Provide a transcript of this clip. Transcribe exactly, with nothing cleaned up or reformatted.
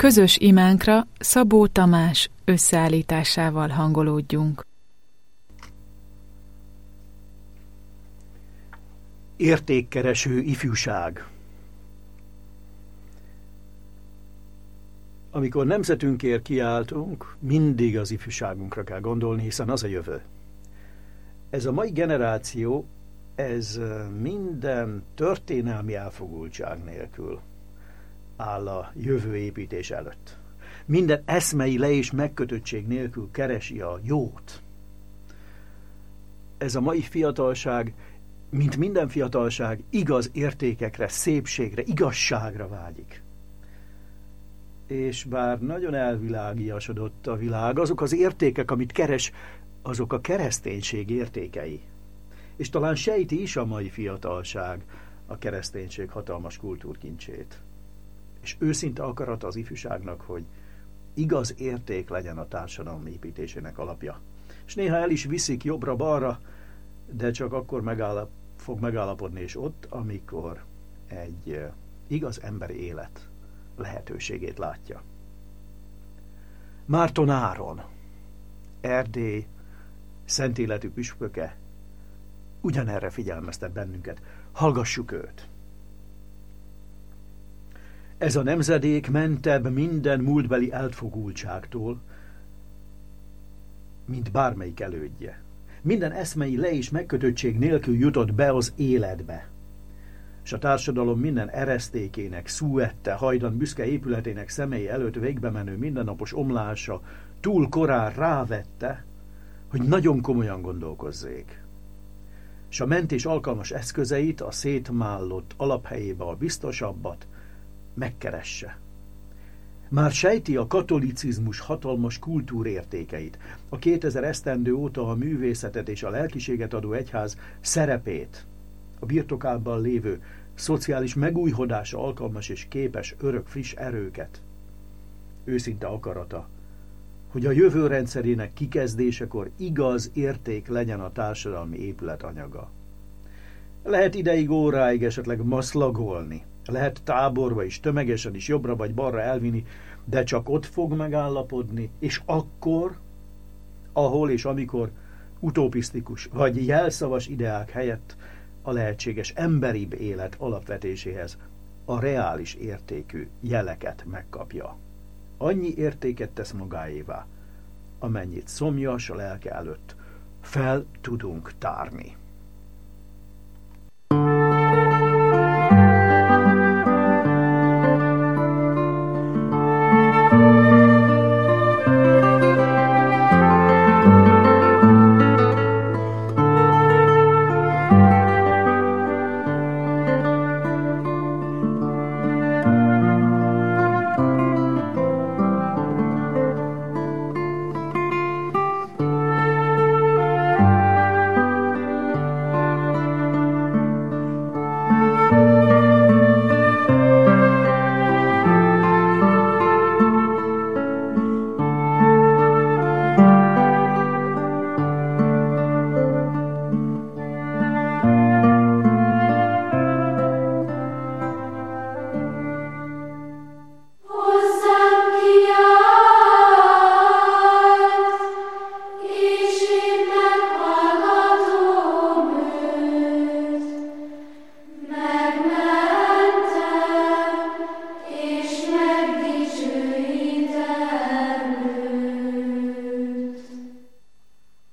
Közös imánkra Szabó Tamás összeállításával hangolódjunk. Értékkereső ifjúság. Amikor nemzetünkért kiáltunk, mindig az ifjúságunkra kell gondolni, hiszen az a jövő. Ez a mai generáció, ez minden történelmi elfogultság nélkül áll a jövő építés előtt. Minden eszmei le- és megkötöttség nélkül keresi a jót. Ez a mai fiatalság, mint minden fiatalság, igaz értékekre, szépségre, igazságra vágyik. És bár nagyon elvilágiasodott a világ, azok az értékek, amit keres, azok a kereszténység értékei. És talán sejti is a mai fiatalság a kereszténység hatalmas kultúrkincsét. És őszinte akarat az ifjúságnak, hogy igaz érték legyen a társadalom építésének alapja. És néha el is viszik jobbra-balra, de csak akkor megállap, fog megállapodni és ott, amikor egy igaz emberi élet lehetőségét látja. Márton Áron, Erdély szent életű püspöke, ugyanerre figyelmeztet bennünket. Hallgassuk őt! Ez a nemzedék mentebb minden múltbeli elfogultságtól, mint bármelyik elődje. Minden eszmei le- és megkötöttség nélkül jutott be az életbe. És a társadalom minden eresztékének, szúette, hajdan büszke épületének szemei előtt végbe menő mindennapos omlása túl korán rávette, hogy nagyon komolyan gondolkozzék. És a mentés alkalmas eszközeit, a szétmállott alaphelyébe a biztosabbat megkeresse. Már sejti a katolicizmus hatalmas kultúrértékeit, a kétezer esztendő óta a művészetet és a lelkiséget adó egyház szerepét, a birtokában lévő szociális megújhodásra alkalmas és képes örök friss erőket. Őszinte akarata, hogy a jövő rendszerének kikezdésekor igaz érték legyen a társadalmi épület anyaga. Lehet ideig, óráig esetleg maszlagolni, lehet táborba is, tömegesen is jobbra vagy balra elvinni, de csak ott fog megállapodni, és akkor, ahol és amikor utopisztikus vagy jelszavas ideák helyett a lehetséges emberibb élet alapvetéséhez a reális értékű jeleket megkapja. Annyi értéket tesz magáévá, amennyit szomjas a lelke előtt fel tudunk tárni.